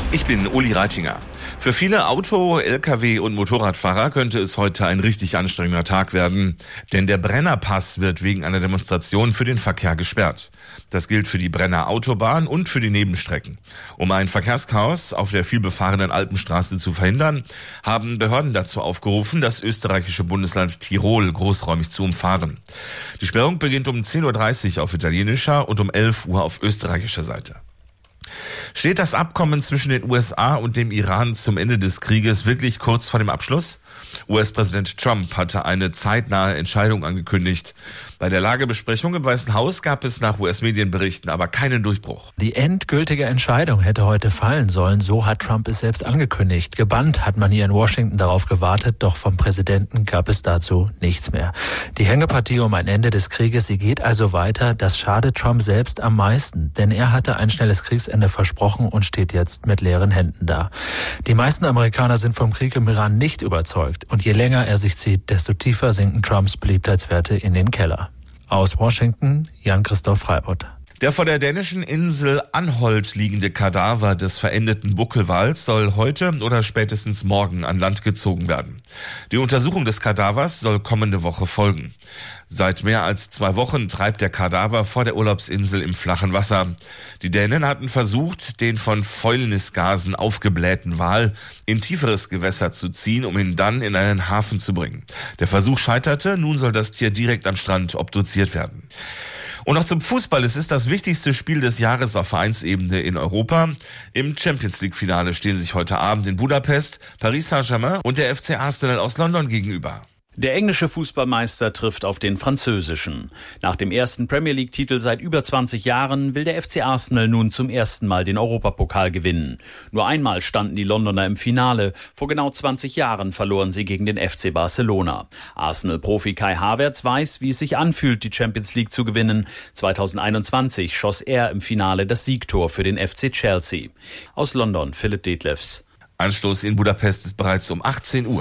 Ich bin Uli Reitinger. Für viele Auto-, Lkw- und Motorradfahrer könnte es heute ein richtig anstrengender Tag werden, denn der Brennerpass wird wegen einer Demonstration für den Verkehr gesperrt. Das gilt für die Brenner Autobahn und für die Nebenstrecken. Um ein Verkehrschaos auf der vielbefahrenen Alpenstraße zu verhindern, haben Behörden dazu aufgerufen, das österreichische Bundesland Tirol großräumig zu umfahren. Die Sperrung beginnt um 10.30 Uhr auf italienischer und um 11 Uhr auf österreichischer Seite. Steht das Abkommen zwischen den USA und dem Iran zum Ende des Krieges wirklich kurz vor dem Abschluss? US-Präsident Trump hatte eine zeitnahe Entscheidung angekündigt. Bei der Lagebesprechung im Weißen Haus gab es nach US-Medienberichten aber keinen Durchbruch. Die endgültige Entscheidung hätte heute fallen sollen, so hat Trump es selbst angekündigt. Gebannt hat man hier in Washington darauf gewartet, doch vom Präsidenten gab es dazu nichts mehr. Die Hängepartie um ein Ende des Krieges, sie geht also weiter. Das schadet Trump selbst am meisten, denn er hatte ein schnelles Kriegsende versprochen und steht jetzt mit leeren Händen da. Die meisten Amerikaner sind vom Krieg im Iran nicht überzeugt. Und je länger er sich zieht, desto tiefer sinken Trumps Beliebtheitswerte in den Keller. Aus Washington, Jan-Christoph Freibott. Der vor der dänischen Insel Anholt liegende Kadaver des verendeten Buckelwals soll heute oder spätestens morgen an Land gezogen werden. Die Untersuchung des Kadavers soll kommende Woche folgen. Seit mehr als 2 Wochen treibt der Kadaver vor der Urlaubsinsel im flachen Wasser. Die Dänen hatten versucht, den von Fäulnisgasen aufgeblähten Wal in tieferes Gewässer zu ziehen, um ihn dann in einen Hafen zu bringen. Der Versuch scheiterte, nun soll das Tier direkt am Strand obduziert werden. Und noch zum Fußball. Es ist das wichtigste Spiel des Jahres auf Vereinsebene in Europa. Im Champions-League-Finale stehen sich heute Abend in Budapest Paris Saint-Germain und der FC Arsenal aus London gegenüber. Der englische Fußballmeister trifft auf den französischen. Nach dem ersten Premier-League-Titel seit über 20 Jahren will der FC Arsenal nun zum ersten Mal den Europapokal gewinnen. Nur einmal standen die Londoner im Finale. Vor genau 20 Jahren verloren sie gegen den FC Barcelona. Arsenal-Profi Kai Havertz weiß, wie es sich anfühlt, die Champions League zu gewinnen. 2021 schoss er im Finale das Siegtor für den FC Chelsea. Aus London, Philipp Detlefs. Anstoß in Budapest ist bereits um 18 Uhr.